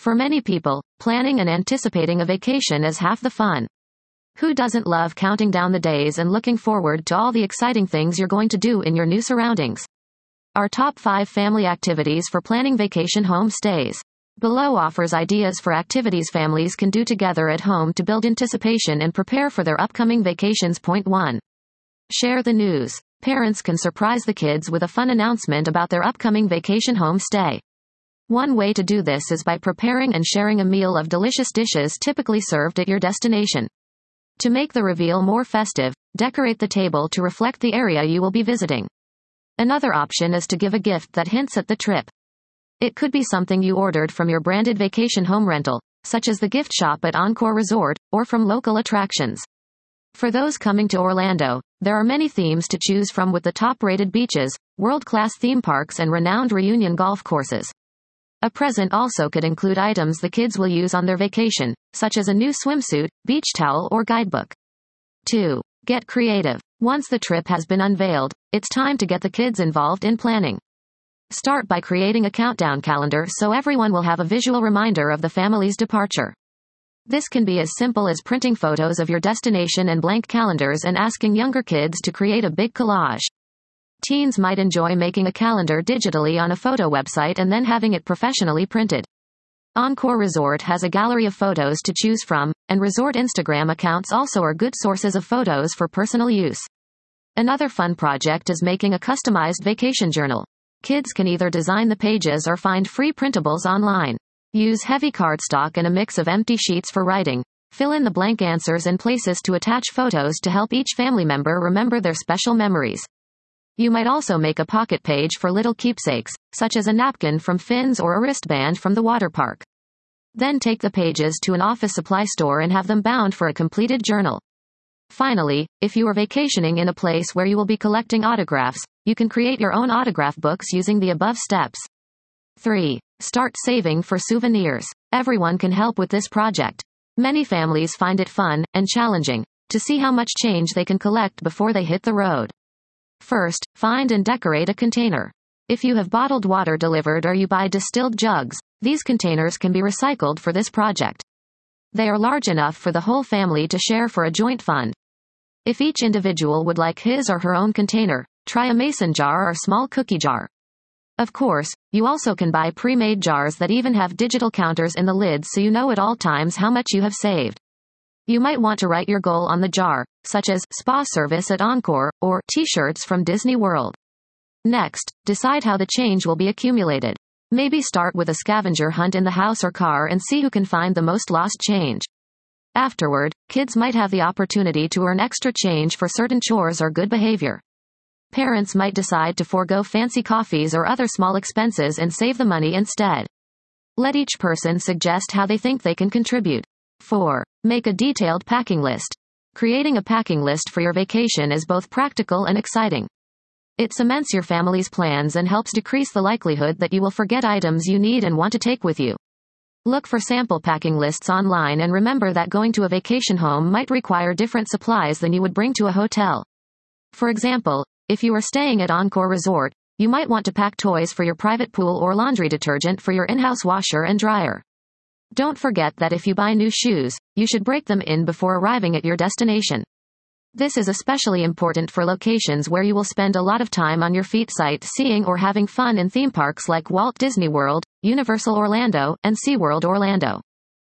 For many people, planning and anticipating a vacation is half the fun. Who doesn't love counting down the days and looking forward to all the exciting things you're going to do in your new surroundings? Our top 5 family activities for planning vacation home stays. Below offers ideas for activities families can do together at home to build anticipation and prepare for their upcoming vacations. Point 1. Share the news. Parents can surprise the kids with a fun announcement about their upcoming vacation home stay. One way to do this is by preparing and sharing a meal of delicious dishes typically served at your destination. To make the reveal more festive, decorate the table to reflect the area you will be visiting. Another option is to give a gift that hints at the trip. It could be something you ordered from your branded vacation home rental, such as the gift shop at Encore Resort, or from local attractions. For those coming to Orlando, there are many themes to choose from with the top-rated beaches, world-class theme parks and renowned Reunion golf courses. A present also could include items the kids will use on their vacation, such as a new swimsuit, beach towel or guidebook. 2. Get creative. Once the trip has been unveiled, it's time to get the kids involved in planning. Start by creating a countdown calendar so everyone will have a visual reminder of the family's departure. This can be as simple as printing photos of your destination and blank calendars and asking younger kids to create a big collage. Teens might enjoy making a calendar digitally on a photo website and then having it professionally printed. Encore Resort has a gallery of photos to choose from, and resort Instagram accounts also are good sources of photos for personal use. Another fun project is making a customized vacation journal. Kids can either design the pages or find free printables online. Use heavy cardstock and a mix of empty sheets for writing. Fill in the blank answers and places to attach photos to help each family member remember their special memories. You might also make a pocket page for little keepsakes, such as a napkin from Finn's or a wristband from the water park. Then take the pages to an office supply store and have them bound for a completed journal. Finally, if you are vacationing in a place where you will be collecting autographs, you can create your own autograph books using the above steps. 3. Start saving for souvenirs. Everyone can help with this project. Many families find it fun, and challenging, to see how much change they can collect before they hit the road. First, find and decorate a container. If you have bottled water delivered or you buy distilled jugs, these containers can be recycled for this project. They are large enough for the whole family to share for a joint fund. If each individual would like his or her own container, try a mason jar or small cookie jar. Of course, you also can buy pre-made jars that even have digital counters in the lids so you know at all times how much you have saved. You might want to write your goal on the jar, such as spa service at Encore, or t-shirts from Disney World. Next, decide how the change will be accumulated. Maybe start with a scavenger hunt in the house or car and see who can find the most lost change. Afterward, kids might have the opportunity to earn extra change for certain chores or good behavior. Parents might decide to forego fancy coffees or other small expenses and save the money instead. Let each person suggest how they think they can contribute. 4. Make a detailed packing list. Creating a packing list for your vacation is both practical and exciting. It cements your family's plans and helps decrease the likelihood that you will forget items you need and want to take with you. Look for sample packing lists online and remember that going to a vacation home might require different supplies than you would bring to a hotel. For example, if you are staying at Encore Resort, you might want to pack toys for your private pool or laundry detergent for your in-house washer and dryer. Don't forget that if you buy new shoes, you should break them in before arriving at your destination. This is especially important for locations where you will spend a lot of time on your feet sightseeing or having fun in theme parks like Walt Disney World, Universal Orlando, and SeaWorld Orlando.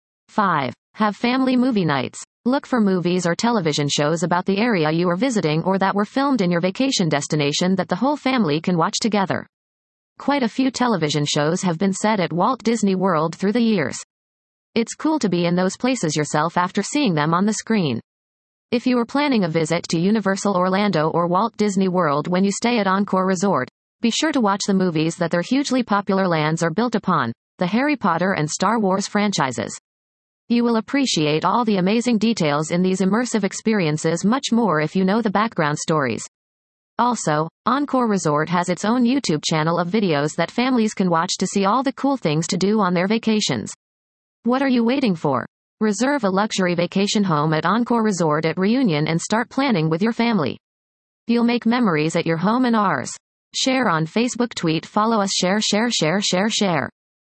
5. Have family movie nights. Look for movies or television shows about the area you are visiting or that were filmed in your vacation destination that the whole family can watch together. Quite a few television shows have been set at Walt Disney World through the years. It's cool to be in those places yourself after seeing them on the screen. If you are planning a visit to Universal Orlando or Walt Disney World when you stay at Encore Resort, be sure to watch the movies that their hugely popular lands are built upon, the Harry Potter and Star Wars franchises. You will appreciate all the amazing details in these immersive experiences much more if you know the background stories. Also, Encore Resort has its own YouTube channel of videos that families can watch to see all the cool things to do on their vacations. What are you waiting for? Reserve a luxury vacation home at Encore Resort at Reunion and start planning with your family. You'll make memories at your home and ours. Share on Facebook, tweet, follow us, share.